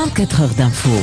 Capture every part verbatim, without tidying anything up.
vinte-quatre heures d'info.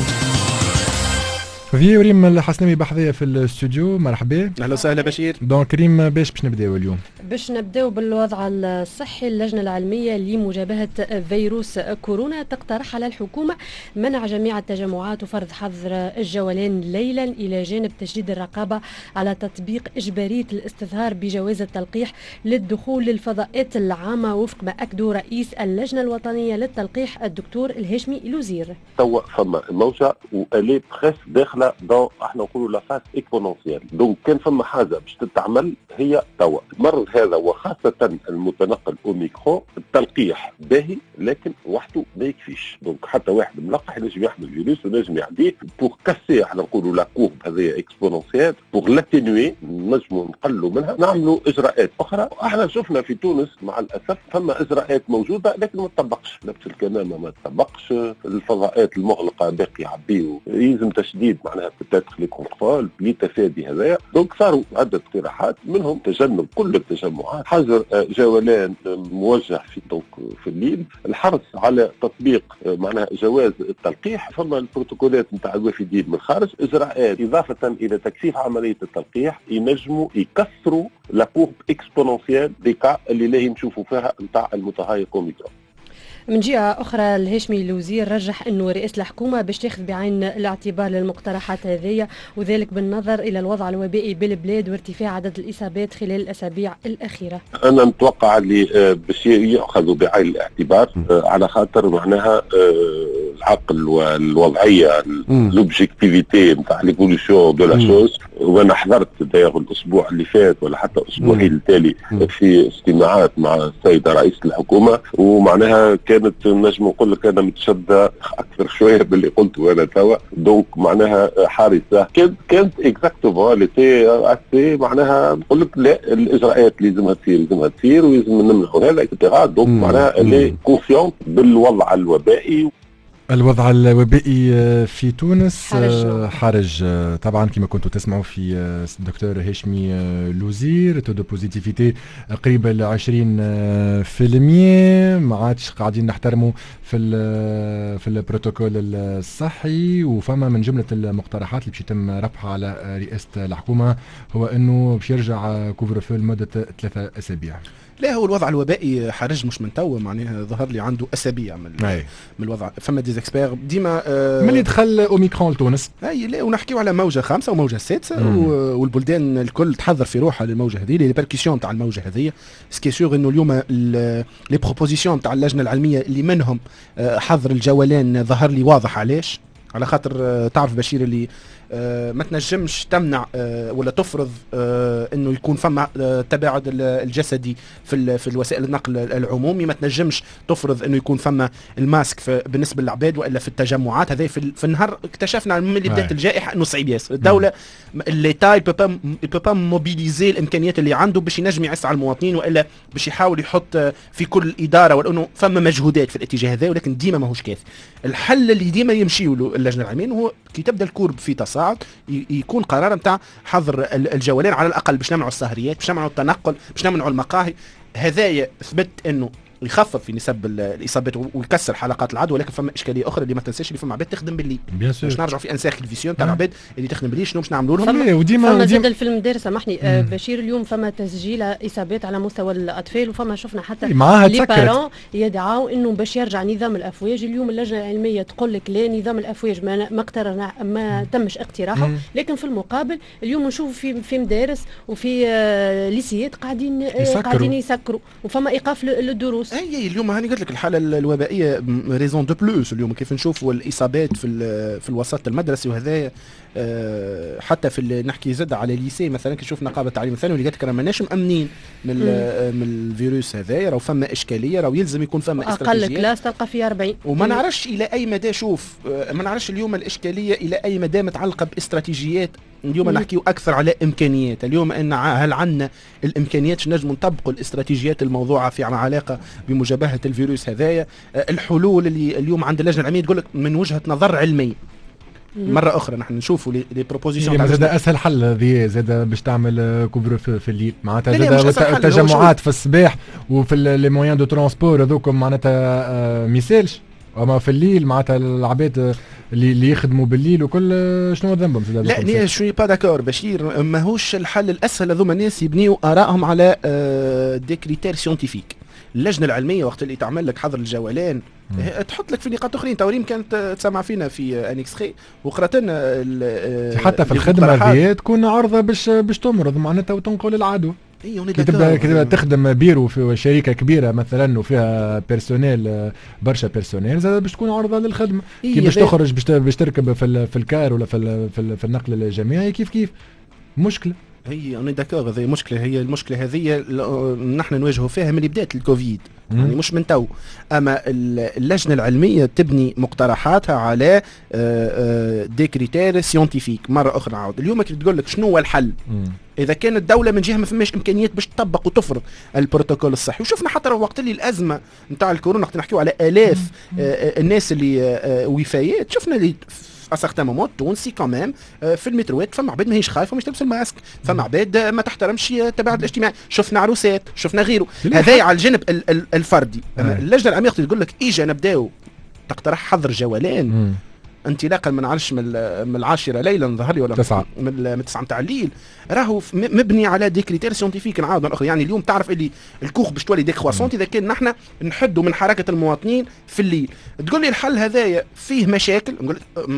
في ريم الحسناوي بحذية في الاستوديو، مرحبا. اهلا وسهلا بشير. دونك ريم باش باش نبداو اليوم؟ باش نبداو بالوضع الصحي. اللجنة العلمية لمجابهة فيروس كورونا تقترح على الحكومة منع جميع التجمعات وفرض حظر الجولان ليلا إلى جانب تشديد الرقابة على تطبيق إجبارية الاستظهار بجواز التلقيح للدخول للفضاءات العامة وفق ما أكدوا رئيس اللجنة الوطنية للتلقيح الدكتور الهاشمي لوزير. توا فما موجة والي بريس داخله دون احنا نقولوا لا فاز اكسبونونسيال. دونك كان فما حاجه باش تتعمل هي توا المرض هذا وخاصه المتنقل اوميكرون، التلقيح باهي لكن وحده ما يكفيش. دونك حتى واحد ملقح ينجم يحمل فيروس ونجم يعديه. بور كاسي احنا نقولوا لا كورب هذه اكسبونونسيال، بور لاتينوي نجموا نقلوا منها، نعملوا اجراءات اخرى. احنا شفنا في تونس مع الاسف فما اجراءات موجوده لكن ما تطبقش، لبس الكمامه ما تطبقش، الفضاءات المغلقه باقي يعبيوا، يلزم تشديد معناها بتاتخ لي كونترول لتفادي هذايا. دونك صاروا عده اقتراحات منهم تجنب كل التجمعات، حظر جولان موجه في دونك في الليل، الحرص على تطبيق معناها جواز التلقيح، فما البروتوكولات نتاع الوافدين من الخارج، اجراءات اضافه الى تكثيف عمليه التلقيح ينجموا يكسروا لا كورب اكسبونونسيال دي كا اللي لاهي نشوفوا فيها نتاع المتهايق اوميكرون. من جهة أخرى الهاشمي الوزير رجح أنه رئاسة الحكومة باش تاخذ بعين الاعتبار للمقترحات هذه، وذلك بالنظر إلى الوضع الوبائي بالبلاد وارتفاع عدد الإصابات خلال الأسابيع الأخيرة. أنا نتوقع اللي باش يأخذوا بعين الاعتبار على خاطر معناها العقل والوضعية لوبجيكتيفيتي نتاع ليفولوشن دو لا شوز. وأنا حضرت داير الأسبوع اللي فات ولا حتى الأسبوعين التالي في اجتماعات مع السيدة رئيس الحكومة، ومعناها كانت نجم نقول لك انا متشدة اكثر شويه باللي قلته انا توا. دونك معناها حارسه كانت كانت اكزاكتومون لتي اسي معناها نقول لك لا الاجراءات لازمها تصير لازمها تصير ولازم نمنعوا هذا اكسترا. دونك معناها اللي كونفيونت بالوضع الوبائي. الوضع الوبائي في تونس حرج, حرج طبعا كما كنتوا تسمعوا في الدكتور هاشمي لوزير. تو دو بوزيتيفيتي قريبه ل عشرين بالمئة، ما عادش قاعدين نحترموا في في البروتوكول الصحي. وفما من جمله المقترحات اللي باش يتم رفعها على رئاسه الحكومه هو انه باش يرجع كوفر فو لمده ثلاثه اسابيع. لا هو الوضع الوبائي حرج مش من توا، معناها ظهر لي عنده اسابيع من, من الوضع. فما ديزاكسبير ديما آه من اللي دخل اوميكرون لتونس. اي لا ونحكيو على موجه خامسه وموجه سادسه، والبلدان الكل تحضر في روحها للموجه هذه، لي بيركسيون تاع الموجه هذه. سكي سور انه اليوم لي بروبوزيسيون تاع اللجنه العلميه اللي منهم آه حظر الجولان ظهر لي واضح. علاش؟ على خاطر آه تعرف بشير اللي آه ما تنجمش تمنع آه ولا تفرض آه انه يكون فما آه تباعد الجسدي في في الوسائل النقل العمومي، ما تنجمش تفرض انه يكون فما الماسك بالنسبه للعباد والا في التجمعات. هذا في, في النهار اكتشفنا من اللي بدات الجائحه انه صعيب ياسر. الدوله الليتا يبقى يبقى موبيليزي الامكانيات اللي عنده باش ينجم يعس على المواطنين والا باش يحاول يحط في كل اداره، ولانه فما مجهودات في الاتجاه هذا ولكن ديما ماهوش كافي. الحل اللي ديما يمشيوا له اللجنه العلميه هو كي تبدا الكورب في تصاعد يكون قرار نتاع حظر الجولان على الاقل باش نمنعوا السهريات، باش نمنعوا التنقل، باش نمنعوا المقاهي. هذايا اثبت انه يخفض في نسب الاصابات ويكسر حلقات العدوى. ولكن فما اشكاليه اخرى اللي ما تنساش اللي فما عباد تخدم بالليل. باش نرجعوا في انساخ الفيسيون تاع العباد اللي تخدم بالليل شنو باش نعملوا لهم. فما وديما فما زاد في المدارس. سامحني آه بشير، اليوم فما تسجيل اصابات على مستوى الاطفال، وفما شفنا حتى لي بارون يدعوا انه باش يرجع نظام الافواج. اليوم اللجنه العلميه تقول لك لا، نظام الافواج ما ما اقترنا ما تمش اقتراحه، لكن في المقابل اليوم نشوف في في مدارس وفي آه ليسيات قاعدين آه قاعدين يسكروا وفما ايقاف للدروس. اي اليوم هاني قلت لك الحاله الوبائيه ريزون دو بلوس. اليوم كيف نشوفوا الاصابات في في الوسط المدرسي وهذا أه حتى في نحكي زاد على ليسي مثلا كي نشوف نقابه التعليم الثانوي اللي قالت لك راه ماناش مامنين من من الفيروس هذا، راه فما اشكاليه، راه يلزم يكون فما استراتيجيه. اقل كلاس تلقى فيه أربعين وما نعرفش الى اي مدى. شوف ما نعرفش اليوم الاشكاليه الى اي مدى متعلقه باستراتيجيات. اليوم نحكيو اكثر على امكانيات. اليوم ان هل عندنا الامكانيات نجم نطبقوا الاستراتيجيات الموضوعه في علاقه بمجابهه الفيروس هذايا. الحلول اللي اليوم عند اللجنه العلميه تقول لك من وجهه نظر علميه. مره اخرى نحن نشوفوا لي بروبوزيشن زاد اسهل حل هذه زاد باش تعمل كوفر في الليل معناتها زاد التجمعات في الصباح وفي لي مويان دو ترونسبور هذوك معناتها ميسالش اما في الليل معناتها العباد اللي اللي يخدموا بالليل وكل شنو ذنبهم؟ لا ني شوي با داكور بشير، ماهوش الحل الاسهل هذوما الناس يبنيوا ارائهم على دي كريتير سيونتيفيك. اللجنه العلميه وقت اللي تعمل لك حظر الجولان مم. تحط لك في نقاط اخرين. توريم كانت تسمع فينا في انكسخي وقرات لنا حتى في الخدمه هذه تكون عارضه باش باش تمرض معناتها وتنقل العدو. كي تبدا كي تبدا تخدم بيرو في شركه كبيره مثلا وفيها بيرسونيل برشا بيرسونيل زاد باش تكون عارضه للخدمه. كي باش تخرج باش باش تركب في في الكار ولا في في النقل الجماعي كيف كيف مشكله. هي انا داكور هذه مشكله. هي المشكله هذه نحن نواجهوا فيها من بدايه الكوفيد يعني مش من تو. اما اللجنه العلميه تبني مقترحاتها على دي كريتير سيونتيفيك. مره اخرى نعاود اليوم كي تقول لك شنو هو الحل مم. اذا كانت الدوله من جهه ما فماش امكانيات باش تطبق وتفرض البروتوكول الصحي. وشفنا حتى وقت اللي الازمه نتاع الكورونا وقت نحكيو على الاف الناس اللي وفيات، شفنا اللي اسارتان مومون التونسي كمان في المتروات فما عباد ماهيش خايفه ومش تلبس الماسك، فما عباد ما تحترمش التباعد الاجتماعي، شفنا عروسات، شفنا غيره. هذا على الجانب الفردي. اللجنه العلميه تقول لك اجا نبداو تقترح حظر جولان انطلاقا من عرش من العاشره ليلا ظهر لي ولا تسعة من تسعة نتاع الليل، راهو مبني على دي كريتير سيونتيفيك. نعاود اخر يعني اليوم تعرف اللي الكوخ باش تولي ديكرواسونت اذا كان نحن نحدوا من حركه المواطنين في الليل. تقول لي الحل هذايا فيه مشاكل، نقول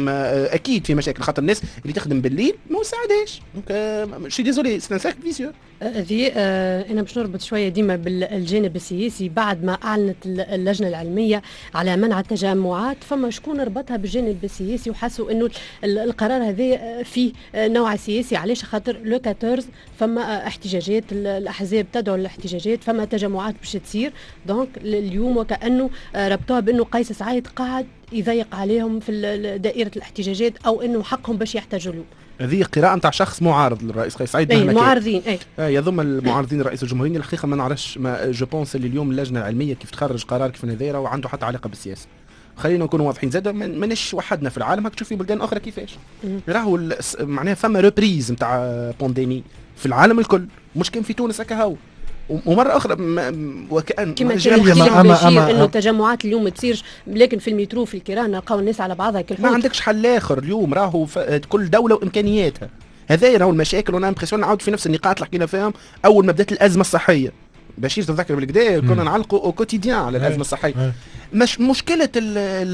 اكيد فيه مشاكل خاطر الناس اللي تخدم بالليل ما مساعداش. دونك شي ديزولي سي ان سيركل فيسيو. هذه آه انا باش نربط شويه ديما بالجانب السياسي. بعد ما اعلنت اللجنه العلميه على منع التجمعات فما شكون ربطها بالجانب السياسي وحسوا انه القرار هذا فيه نوع سياسي. علاش؟ خاطر لو أربعطاش فما احتجاجات، الاحزاب تدعو للاحتجاجات، فما تجمعات باش تصير. دونك اليوم وكانه ربطوها بانه قيس سعيد قاعد يضيق عليهم في دائره الاحتجاجات او انه حقهم باش يحتجوا له. هذه قراءة نتاع شخص معارض للرئيس قيس سعيد. اي معارضين اي آه يضم المعارضين الرئيس الجمهورية. الحقيقة ما نعرفش، ما جو بونس اللي اليوم اللجنة العلمية كيف تخرج قرار كيف هذا وعنده حتى علاقة بالسياسة. خلينا نكونوا واضحين زاد ماناش وحدنا في العالم، هاك تشوفي بلدان اخرى كيفاش راهو معناها فما ريبريز نتاع بانديمي في العالم الكل، مش كان في تونس هكا هاو. ومره اخرى وكان كما كما انه التجمعات اليوم تصير لكن في المترو في الكيران نلقاو الناس على بعضها كل ما عندكش حل اخر. اليوم راهو كل دوله وامكانياتها. هذا راهو المشاكل. وانا امبرسيون نعاود في نفس النقاط اللي حكينا فيهم اول ما بدات الازمه الصحيه. بشير تذكر بالكدا كنا نعلقوا او كوتيديان على الازمه الصحيه. مش مشكله ال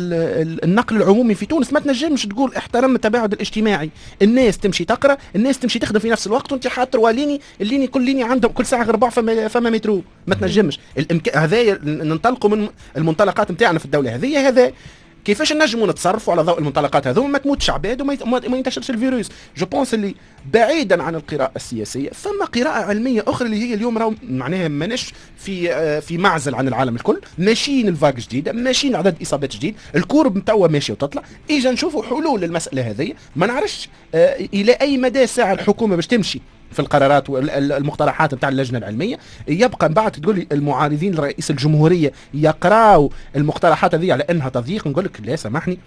ال النقل العمومي في تونس ما تنجمش تقول احترم التباعد الاجتماعي. الناس تمشي تقرا، الناس تمشي تخدم في نفس الوقت، وانت حاطر واليني الليني كل ليني عندهم كل ساعه ربع فما فما مترو. ما تنجمش الامكان هذا. ننطلقوا من المنطلقات نتاعنا في الدوله هذه. هذا كيفاش نجموا نتصرفوا على ضوء المنطلقات هذو ما تموتش عباد وما ينتشرش الفيروس. جو بونس اللي بعيدا عن القراءه السياسيه فما قراءه علميه اخرى اللي هي اليوم راهو معناها ماناش في في معزل عن العالم الكل. ماشيين الفاك جديده، ماشيين عدد اصابات جديد، الكورب نتاع ماشيه وتطلع. اجا نشوفوا حلول للمساله هذه. ما نعرفش الى اي مدى ساعه الحكومه باش تمشي في القرارات والمقترحات نتاع اللجنه العلميه. يبقى من بعد تقول لي المعارضين لرئيس الجمهوريه يقراوا المقترحات هذه على انها تضييق. نقول لك لا سامحني،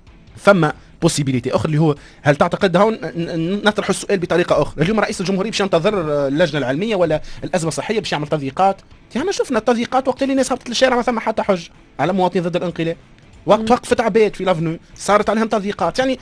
ثم بوسيبيليتي اخرى اللي هو هل تعتقد هون نطرح السؤال بطريقه اخرى. اليوم رئيس الجمهوريه باش ينتظر اللجنه العلميه ولا الازمه الصحيه باش يعمل تضييقات؟ يعني شفنا التضييقات وقت اللي الناس هبطت للشارع ما ثم حتى حج على مواطنين ضد الانقلاب. وقت وقفت عباد في لافنو صارت عليهم تضييقات. يعني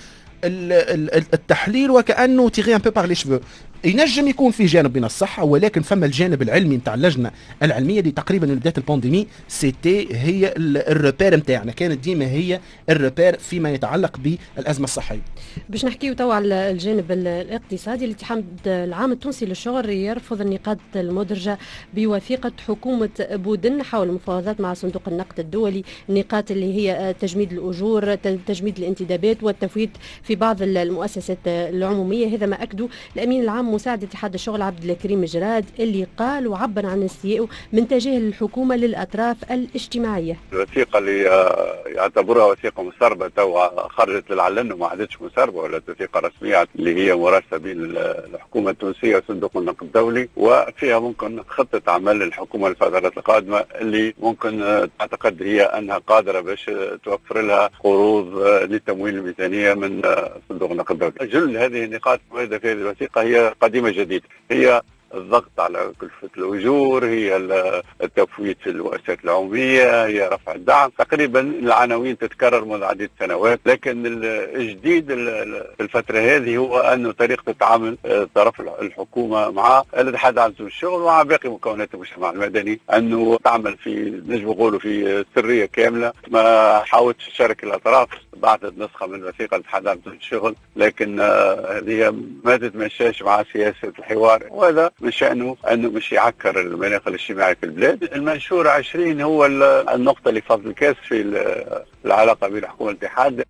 التحليل وكانه تيغي ان بو بار لي شفو. ينجم يكون في جانب من الصحه، ولكن فما الجانب العلمي نتاع اللجنه العلميه اللي تقريبا من بدايه البانديمي سيتي هي الريبير نتاعنا، كانت ديما هي الريبير فيما يتعلق بالازمه الصحيه. باش نحكيو توا على الجانب الاقتصادي. الاتحاد العام التونسي للشغل يرفض النقاط المدرجه بوثيقه حكومه بودن حول المفاوضات مع صندوق النقد الدولي. النقاط اللي هي تجميد الاجور، تجميد الانتدابات والتفويت في بعض المؤسسات العموميه. هذا ما اكدوا الامين العام مساعد اتحاد الشغل عبد الكريم جراد، اللي قال وعبر عن استيائه من تجاه الحكومه للاطراف الاجتماعيه. الوثيقه اللي يعتبرها وثيقه مسربه تو خرجت للعلن وما عادتش مسربه ولا وثيقه رسميه، اللي هي مراسله بين الحكومه التونسيه وصندوق النقد الدولي، وفيها ممكن خطه عمل للحكومه الفترات القادمه اللي ممكن تعتقد هي انها قادره باش توفر لها قروض لتمويل الميزانيه من صندوق النقد الدولي. جل هذه النقاط الموجوده في هذه الوثيقه هي قديمه جديده، هي الضغط على كلفة الأجور، هي التفويت في المؤسسات العمومية، هي رفع الدعم. تقريبا العناوين تتكرر منذ عدة سنوات، لكن الجديد في الفترة هذه هو أنه طريقة تعامل طرف الحكومة مع الاتحاد العام للشغل ومع باقي مكونات المجتمع المدني، أنه تعمل في نجم نقولوا في سرية كاملة. ما حاولتش تشارك الأطراف، بعثت نسخة من وثيقة الاتحاد العام للشغل، لكن هذه ما تتمشاش مع سياسة الحوار، وهذا من شأنه أنه مش يعكر المناخ الاجتماعي في البلاد. المنشور عشرين هو النقطة اللي فضل الكاس في العلاقة بين الحكومة والاتحاد.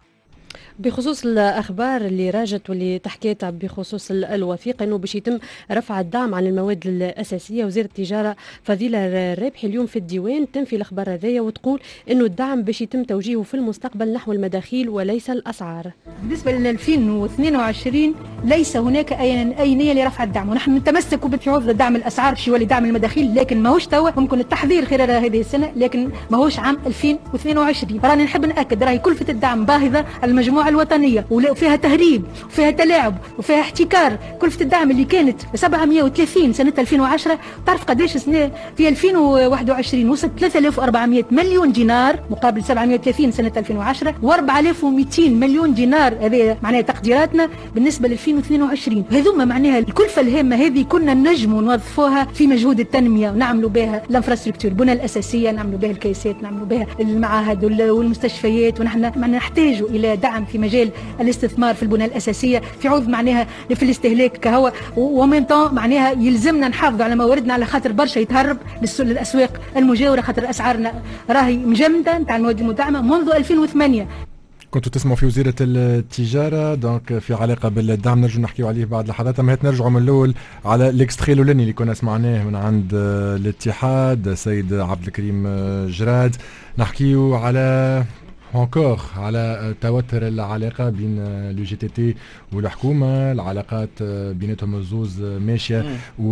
بخصوص الأخبار اللي راجت واللي تحكيتها بخصوص الوثيقة أنه باش يتم رفع الدعم عن المواد الأساسية، وزير التجارة فضيلة الرابحي اليوم في الديوان تنفي الأخبار هذيا وتقول أنه الدعم باش يتم توجيهه في المستقبل نحو المداخيل وليس الأسعار. بالنسبة ل ألفين واثنين وعشرين ليس هناك أي أي نية لرفع الدعم، ونحن نتمسك بتعوض دعم الأسعار شي ولي دعم المداخيل، لكن ماهوش توا، ممكن التحذير خلال هذه السنة، لكن ماهوش عام ألفين واثنين وعشرين. راني نحب نأكد راهي كلفة الدعم باهظة المجموعة الوطنية وفيها تهريب وفيها تلاعب وفيها احتكار. كلفة الدعم اللي كانت سبعمائة وثلاثين سنة ألفين وعشرة تعرف قداش سنة في ألفين وواحد وعشرين وصلت ثلاثة آلاف وأربعمائة مليون دينار مقابل سبعمائة وثلاثين سنة ألفين وعشرة وأربعة آلاف ومئتين مليون دينار. هذه معناها تقديراتنا بالنسبة ل ألفين واثنين وعشرين. هذوما معناها الكلفة الهامة هذه كنا نجموا نوظفوها في مجهود التنمية ونعملوا بها الانفراستركتور، البنى الأساسية، نعملوا بها الكيسات، نعملوا بها المعاهد والمستشفيات، ونحن معناها نحتاج إلى دعم في مجال الاستثمار في البنى الأساسية في عوض معناها في الاستهلاك كهو، ومن طون معناها يلزمنا نحافظوا على مواردنا على خاطر برشا يتهرب للأسواق المجاورة، خاطر أسعارنا راهي مجمدة نتاع المواد المدعمة منذ ألفين وثمانية. كنتوا تسمعوا في وزيرة التجارة دونك في علاقة بالدعم، نرجو نحكيوا عليه بعد لحظات. اما هات نرجعوا من الأول على الاكستري الأولاني اللي كنا سمعناه من عند الاتحاد سيد عبد الكريم جراد، نحكيوا على encore على توتر العلاقة بين لو جي تي تي والحكومة، العلاقات بيناتهم الزوز ماشية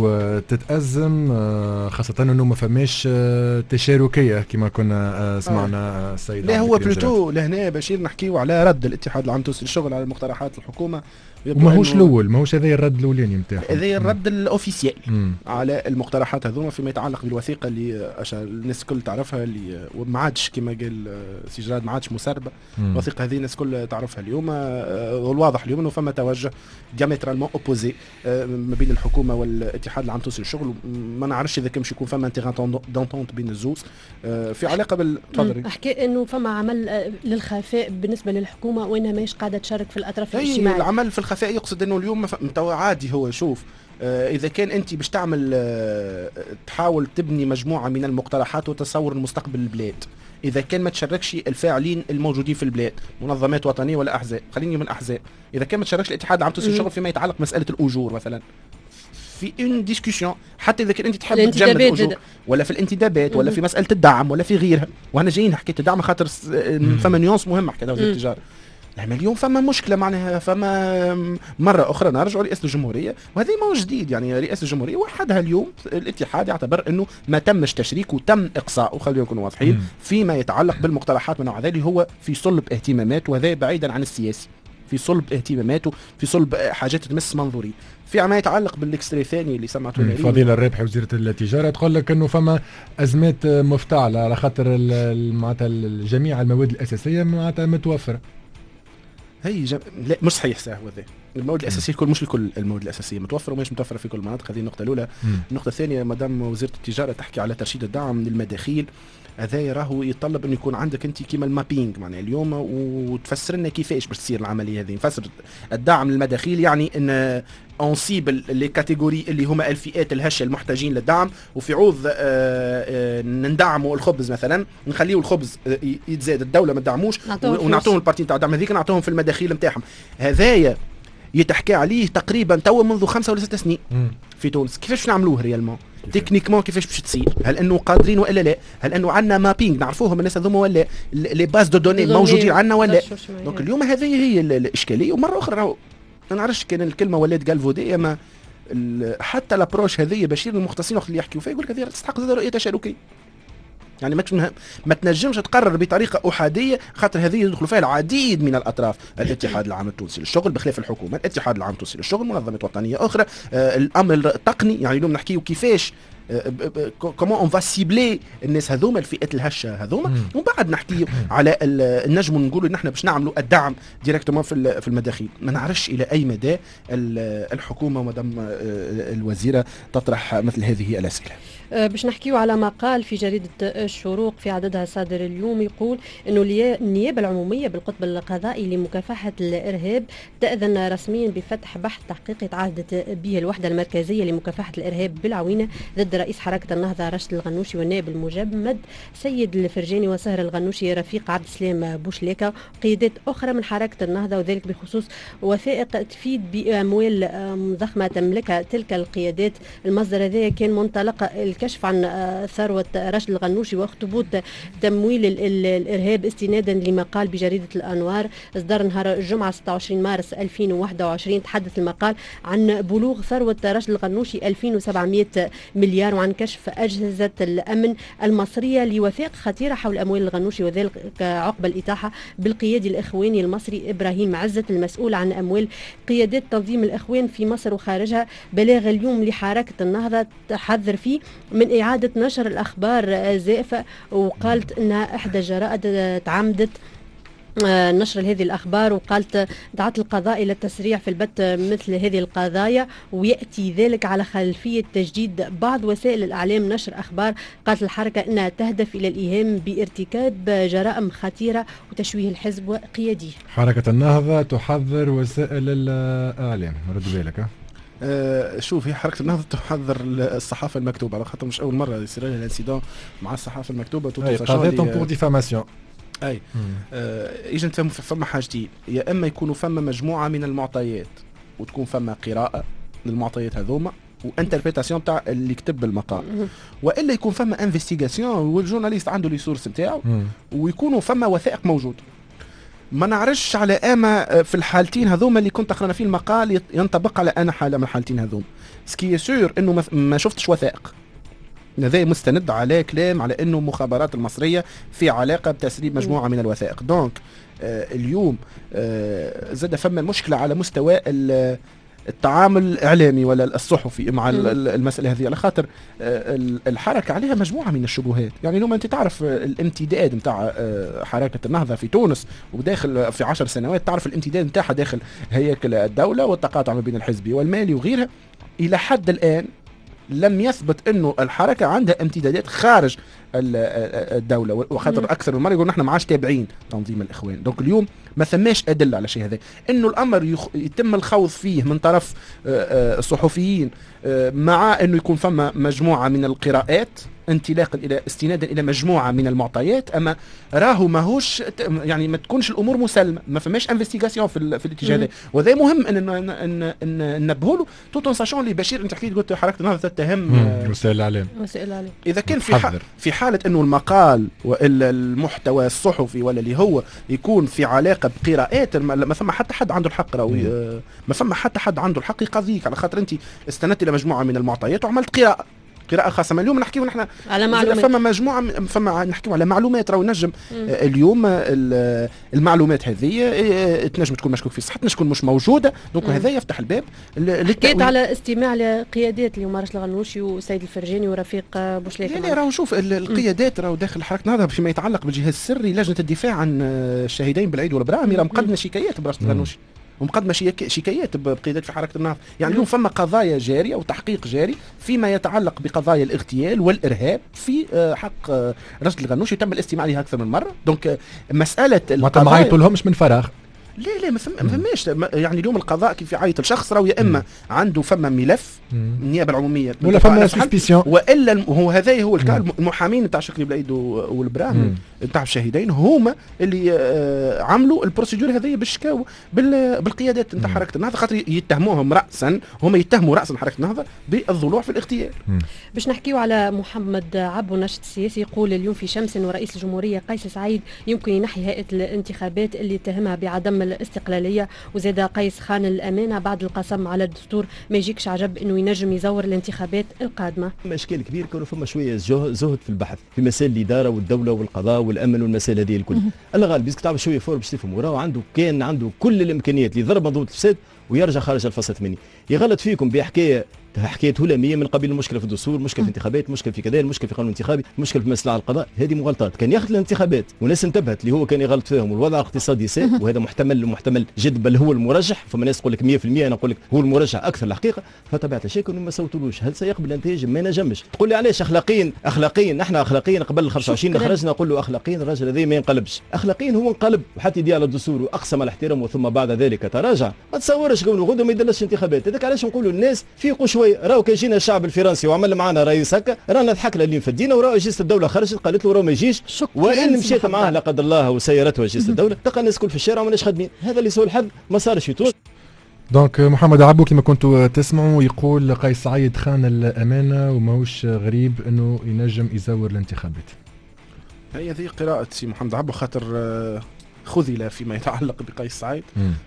وتتأزم، خاصة انه ما فماش تشاركية كما كنا سمعنا السيد. لا هو بلوتو لهنا بشير نحكيو على رد الاتحاد العام التونسي للشغل على مقترحات الحكومة، وماهوش الاول، ماهوش هذا الرد الاولاني نتاعو، هذا الرد الاوفيسيال على المقترحات هذوما فيما يتعلق بالوثيقه اللي الناس الكل تعرفها، اللي ما عادش كما قال سي جراد ما عادش مسربه. الوثيقه هذه الناس الكل تعرفها اليوم، والواضح اليوم انه فما توجه دياميترالمون اوبوزي ما بين الحكومه والاتحاد العام التونسي للشغل. ما نعرفش اذا كان باش يكون فما انتيغون دونتونت بين الزوز في علاقه بال تفضلي. حكى انه فما عمل للخفاء بالنسبه للحكومه وانها ماهيش قاعده تشارك في الاطراف الاجتماعيه. العمل في الخفاء يقصد انه اليوم تو عادي. هو شوف آه اذا كان انت باش تعمل آه تحاول تبني مجموعه من المقترحات وتصور المستقبل البلاد، اذا كان ما تشاركش الفاعلين الموجودين في البلاد، منظمات وطنيه ولا احزاب، خليني من احزاب، اذا كان ما تشاركش الاتحاد العام التونسي للشغل فيما يتعلق مساله الاجور مثلا في اون ديسكوسيون، حتى اذا كان انت تحب تجمد الاجور ولا في الانتدابات ولا في مساله الدعم ولا في غيرها، وهنا جايين حكيت الدعم خاطر فما نيونس مهم حكينا وزير التجاره. لما اليوم فما مشكله معناها، فما مره اخرى نرجعوا لرئاسه الجمهوريه، وهذا ما جديد يعني. رئاسه الجمهوريه وحدها اليوم الاتحاد يعتبر انه ما تمش تشريك وتم اقصاء، وخلينا نكونوا واضحين فيما يتعلق بالمقترحات من نوع هذا اللي هو في صلب اهتمامات، وهذا بعيدا عن السياسي، في صلب اهتماماته، في صلب حاجات تمس منظوري. في عما يتعلق بالاكستري الثاني اللي سمعته فضيلة الرابحي وزيرة التجارة تقول لك انه فما ازمات مفتعلة على خاطر معناتها جميع المواد الاساسية معناتها متوفرة. هي جم... لا مش صحيح ساهو ذا. المواد الاساسيه الكل مش الكل المواد الاساسيه متوفره ومش متوفره في كل المناطق. هذه النقطه الاولى. النقطه الثانيه مدام وزيره التجاره تحكي على ترشيد الدعم من المداخيل، هذا راهو يتطلب انه يكون عندك انت كيما المابينج معناها اليوم، وتفسر لنا كيفاش باش تصير العمليه هذه. نفسر الدعم للمداخيل يعني ان اونسيبل لي كاتيجوري اللي هما الفئات الهشه المحتاجين للدعم، وفي عوض آآ آآ ندعموا الخبز مثلا، نخليوا الخبز يتزاد، الدوله ما تدعموش ونعطوهم البارتي نتاع الدعم هذيك نعطوهم في المداخيل نتاعهم. هذايا يتحكى عليه تقريبا توا منذ خمسة ولا ستة سنين في تونس. كيفاش نعملوه ريالمون تكنيكمون؟ كيفاش باش تصير؟ هل انه قادرين ولا لا؟ هل انه عندنا مابينغ نعرفوهم الناس هذوما ولا لي باز دو دوني موجودين عندنا ولا؟ دونك اليوم هذه هي الاشكاليه. ومره اخرى راهو ما نعرفش كان الكلمه ولات قالفوديه، ما حتى لابروش هذه بشير المختصين وقت اللي يحكيوا فيها يقول لك هذه تستحق زاد رؤيه تشاركيه. يعني ما ما تنجمش تقرر بطريقه احاديه، خاطر هذه يدخل فيها العديد من الاطراف، الاتحاد العام التونسي للشغل بخلاف الحكومه، الاتحاد العام التونسي للشغل، منظمات وطنيه اخرى، آه الامر التقني. يعني اليوم نحكيو كيفاش كومون اون فا سيبلي الناس هذوما، الفئات الهشه هذوما، ومن بعد نحكيو على النجم نقولوا نحن باش نعملوا الدعم ديريكتومون في في المداخيل. ما نعرفش الى اي مدى الحكومه ومدام الوزيره تطرح مثل هذه الاسئله. باش نحكيو على مقال في جريدة الشروق في عددها صادر اليوم، يقول أنه النيابة العمومية بالقطب القضائي لمكافحة الإرهاب تأذن رسميا بفتح بحث تحقيقي تعهدت به الوحدة المركزية لمكافحة الإرهاب بالعوينة ضد رئيس حركة النهضة راشد الغنوشي والنائب المجمد سيد الفرجاني وسهر الغنوشي رفيق عبد السلام بوشليكا وقيادات أخرى من حركة النهضة، وذلك بخصوص وثائق تفيد بأموال ضخمة تملكها تلك القيادات. المصدر هذا كان منطلق الكشف عن ثروة راشد الغنوشي واخطبوط تمويل الإرهاب استنادا لما قال بجريدة الأنوار إصدار نهار الجمعة ستة وعشرين مارس ألفين وواحد وعشرين. تحدث المقال عن بلوغ ثروة راشد الغنوشي ألفين وسبعمائة مليار وعن كشف أجهزة الأمن المصرية لوثائق خطيرة حول أموال الغنوشي، وذلك عقب الإتاحة بالقيادي الإخواني المصري إبراهيم عزت المسؤول عن أموال قيادات تنظيم الإخوان في مصر وخارجها. بلاغ اليوم لحركة النهضة تحذر فيه من إعادة نشر الأخبار زائفة، وقالت أنها إحدى الجرائد تعمدت نشر هذه الأخبار، وقالت دعت القضاء إلى التسريع في البت مثل هذه القضايا، ويأتي ذلك على خلفية تجديد بعض وسائل الإعلام نشر أخبار قالت الحركة أنها تهدف إلى الإيهام بارتكاب جرائم خطيرة وتشويه الحزب وقياديه. حركة النهضة تحذر وسائل الإعلام، رد بالك. أه شوف، هي حركة النهضة تحذر الصحافة المكتوبة، على خاطر مش أول مرة يصير لها الانسيدون مع الصحافة المكتوبة. قضيتهم بور ديفاماسيون. اي آه يجي نفهم فما حاجتين، يا اما يكونوا فما مجموعه من المعطيات وتكون فما قراءه للمعطيات هذوما وانتربريتاسيون تاع اللي كتب المقال، والا يكون فما انفستيغاسيون والجورناليست عنده لي سورس نتاعو ويكونوا فما وثائق موجود. ما نعرفش على اما في الحالتين هذوما اللي كنت قرأنا فيه المقال ينطبق على انا حاله من الحالتين هذوما. سكي سور انه ما شفتش وثائق، هذا مستند على كلام على انه المخابرات المصريه في علاقه بتسريب مجموعه من الوثائق. دونك آه اليوم آه زاد فما مشكله على مستوى التعامل الاعلامي ولا الصحفي مع المساله هذه، على خاطر آه الحركه عليها مجموعه من الشبهات. يعني اليوم انت تعرف الامتداد نتاع آه حركه النهضه في تونس وداخل في عشر سنوات، تعرف الامتداد نتاعها داخل هياكل الدوله والتقاطع ما بين الحزبي والمالي وغيرها. الى حد الان لم يثبت انه الحركه عندها امتدادات خارج الدوله، وخاطر اكثر من مره يقول نحن ما عادش تابعين تنظيم الاخوان. دونك اليوم ما ثماش ادله على شيء هذا، انه الامر يخ... يتم الخوض فيه من طرف الصحفيين مع انه يكون فما مجموعه من القراءات انطلاقا الى استنادا الى مجموعه من المعطيات، اما راهو ماهوش يعني ما تكونش الامور مسلمه، ما فماش انفستيغاسيون في, في الاتجاه هذا. وهذا مهم ان ان ان ننبهوا له توتون ساشون اللي بشير انت حكيت قلت حركه النهضه تتهم وسائل الاعلام. وسائل الاعلام اذا كان في ح... في حاله انه المقال والا المحتوى الصحفي ولا اللي هو يكون في علاقه بقراءات، ما فما حتى حد عنده الحق راوي ما فما حتى حد عنده الحق يقضيك على خاطر انت استندت الى مجموعه من المعطيات وعملت قراءه قراءة خاصة. اليوم نحكيو نحن على معلومات، فما مجموعة فما نحكيو على معلومات، راهو نجم اليوم المعلومات هذه تنجم تكون مشكوك في صحتها، تكون مش موجودة. دونك هذا يفتح الباب للتأويل. على استماع لقيادات اليوم راشد الغنوشي وسيد الفرجاني ورفيق بوشليكا. لا راهو شوف القيادات راهو داخل حركة النهضة فيما يتعلق بالجهاز السري، لجنة الدفاع عن الشهيدين بالعيد والبراهمي راه مقدمة شكايات براشد الغنوشي ومقدمة شكايات بقيادات في حركة النهضة. يعني اليوم فما قضايا جارية وتحقيق جاري فيما يتعلق بقضايا الاغتيال والإرهاب في حق راشد الغنوشي، تم الاستماع لها أكثر من مرة. دونك مسألة ما تمعيطوا لهمش من فراغ. لا لا ما فماش. يعني اليوم القضاء كيف يعيط الشخص راهو يا اما عنده فما ملف النيابه العموميه ولا فما سسبيسيون، والا هو هذا هو الكار. المحامين نتاع شكري بالعيد والبراهمي نتاع الشهيدين هما اللي آه عملوا البروسيدور هذه بالشكاوى بالقيادات نتاع حركه النهضه، خاطر يتهموهم راسا، هما يتهموا راسا حركه النهضه بالضلوع في الاغتيال. باش نحكيو على محمد عبو ناشط السياسي، يقول اليوم في شمس ورئيس الجمهوريه قيس سعيد يمكن ينحي هيئه الانتخابات اللي اتهمها بعدم الاستقلالية. وزاد قيس خان الأمانة بعد القسم على الدستور ما يجيكش عجب أنه ينجم يزور الانتخابات القادمة. اشكال كبير كانوا فما شويه زهد في البحث في مسائل الاداره والدوله والقضاء والامن والمسائل هذه الكل. الله غالب بيسك تعمل شويه فور باش تفهم وراه عنده كان عنده كل الامكانيات اللي يضرب منظومه الفساد ويرجع خارج الفصل ثمانية. يغلط فيكم بحكايه حكايه هلاميه من قبيل المشكله في الدستور، مشكله في الانتخابات، مشكله في كذا، المشكله في قانون انتخابي، مشكله في مسألة على القضاء. هذه مغالطات. كان ياخذ الانتخابات والناس انتبهت اللي هو كان يغلط فيهم والوضع الاقتصادي سيء وهذا محتمل محتمل جد بل هو المرجح. فما ناس تقول لك مية بالمية انا نقول لك هو المرجح اكثر الحقيقه. فطبيعه الشيء كانوا ما صوتولوش. هل سيقبل النتائج؟ ما نجمش. تقول لي علاش اخلاقيا اخلاقيا احنا اخلاقيا قبل خمسة وعشرين خرجنا نقول له اخلاقيا الراجل هذا ما ينقلبش. اخلاقيا هو انقلب وحتى يدي على الدستور واقسم على احترامه ثم بعد ذلك تراجع. ما تصورش قبل غدوه ما يدلش انتخابات. هذاك علاش نقولوا للناس فيقوا شوي. راهو كان جينا الشعب الفرنسي وعمل معنا رئيس هكا رانا ضحكنا اللي فدينا وراه اجهزه الدوله خرجت قالت له راه ما يجيش وان مشيت معاه لا قدر الله وسيرته اجهزه الدوله تلقى الناس الكل في الشارع وماناش خادمين. هذا اللي سوء الحظ ما صارش في تونس. دونك محمد عبو كما كنتوا تسمعوا يقول قيس سعيد خان الامانه وماهوش غريب انه ينجم يزور الانتخابات. هي هذه قراءة سي محمد عبو خاطر خذل فيما يتعلق بقيس سعيد.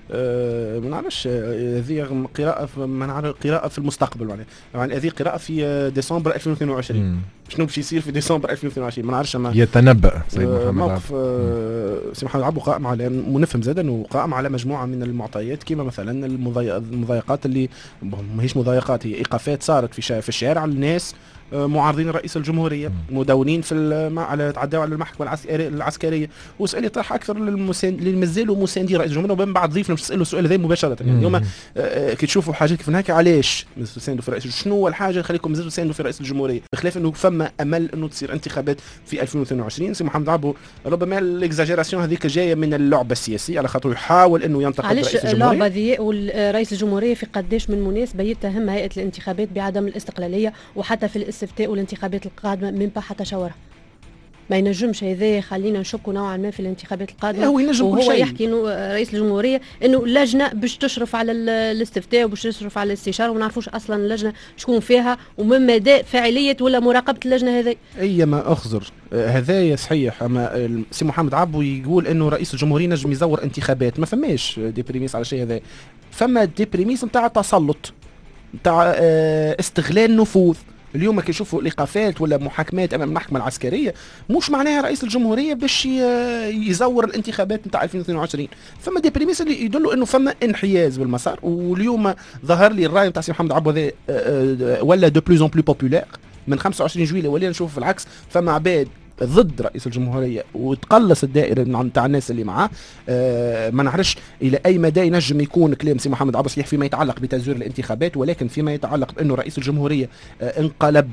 أه ما نعرفش هذه قراءة ما نعرف قراءة في المستقبل معناها يعني هذه قراءة في ديسمبر ألفين واثنين وعشرين. شنو باش يصير في ديسمبر ألفين واثنين وعشرين ما نعرفش. ما يتنبأ سيد محمد موقف أه سي محمد عبو قائم على ونفهم زاد انه قائم على مجموعة من المعطيات كما مثلا المضايقات اللي ماهيش مضايقات هي ايقافات صارت في في الشارع الناس معارضين رئيس الجمهورية مدونين في على تعداوا على المحكمة العسكرية. وسؤال يطرح أكثر اللي مازالوا مساندين رئيس الجمهورية ومن بعد ضيفنا نسأله السؤال هذا مباشرة. يعني اليوم كي تشوفوا حاجات كيف هكا علاش تساندوا في رئيس شنو هو الحاجة اللي خليكم مازالوا تساندوا في رئيس الجمهورية بخلاف أنه فما أمل أنه تصير انتخابات في ألفين واثنين وعشرين. سي محمد عبو ربما الاكزاجيراسيون هذيك جاية من اللعبة السياسية على خاطر يحاول أنه ينتقد رئيس الجمهورية. علاش اللعبة ذي والرئيس الجمهورية في قداش من مناسبة يتهم هيئة الانتخابات بعدم الاستقلالية وحتى في الاستفتاء والانتخابات القادمة من با حتى شاورها. ما ينجمش هذا خلينا نشكوا نوعا ما في الانتخابات القادمه. هو ينجم وهو كل شيء. يحكي انه رئيس الجمهوريه انه لجنه باش تشرف على الاستفتاء وباش تشرف على الاستشاره وما نعرفوش اصلا اللجنه شكون فيها ومن مدى فاعليه ولا مراقبه اللجنه هذه. اي ما اخزر هذايا صحيح. اما سي محمد عبو يقول انه رئيس الجمهوريه نجم يزور انتخابات ما فماش دي بريميس على شيء هذا. فما دي بريميس نتاع تسلط نتاع استغلال نفوذ. اليوم كي يشوفوا الايقافات ولا محاكمات امام المحكمه العسكريه مش معناها رئيس الجمهوريه باش يزور الانتخابات نتاع ألفين واثنين وعشرين. فما دي بريميس اللي يدلوا انه فما انحياز بالمسار. واليوم ظهر لي الراي نتاع سي محمد عبو هذا ولا دو بلوز اون بلو بوبولير من خمسة وعشرين جويلية ولينا نشوف في العكس. فما عباد ضد رئيس الجمهوريه وتقلص الدائره نتاع الناس اللي معاه. أه ما نعرفش الى اي مدى ينجم يكون كلام سي محمد عبو صحيح فيما يتعلق بتزوير الانتخابات ولكن فيما يتعلق بانه رئيس الجمهوريه أه انقلب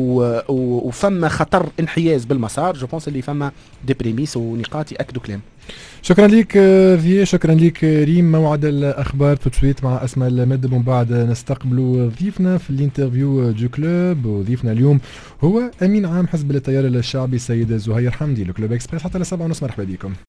وفما خطر انحياز بالمسار. جو بونس اللي فما دي بريميس ونقاط ياكدوا كلام. شكرا لك ذي شكرا لك ريم. موعد الاخبار توتسويت مع اسماء المد من بعد نستقبلوا ضيفنا في الانترفيو دو كلوب. وضيفنا اليوم هو امين عام حزب التيار الشعبي السيد زهير حمدي. الكلوب اكسبريس حتى لسبعة ونص. مرحبا بكم.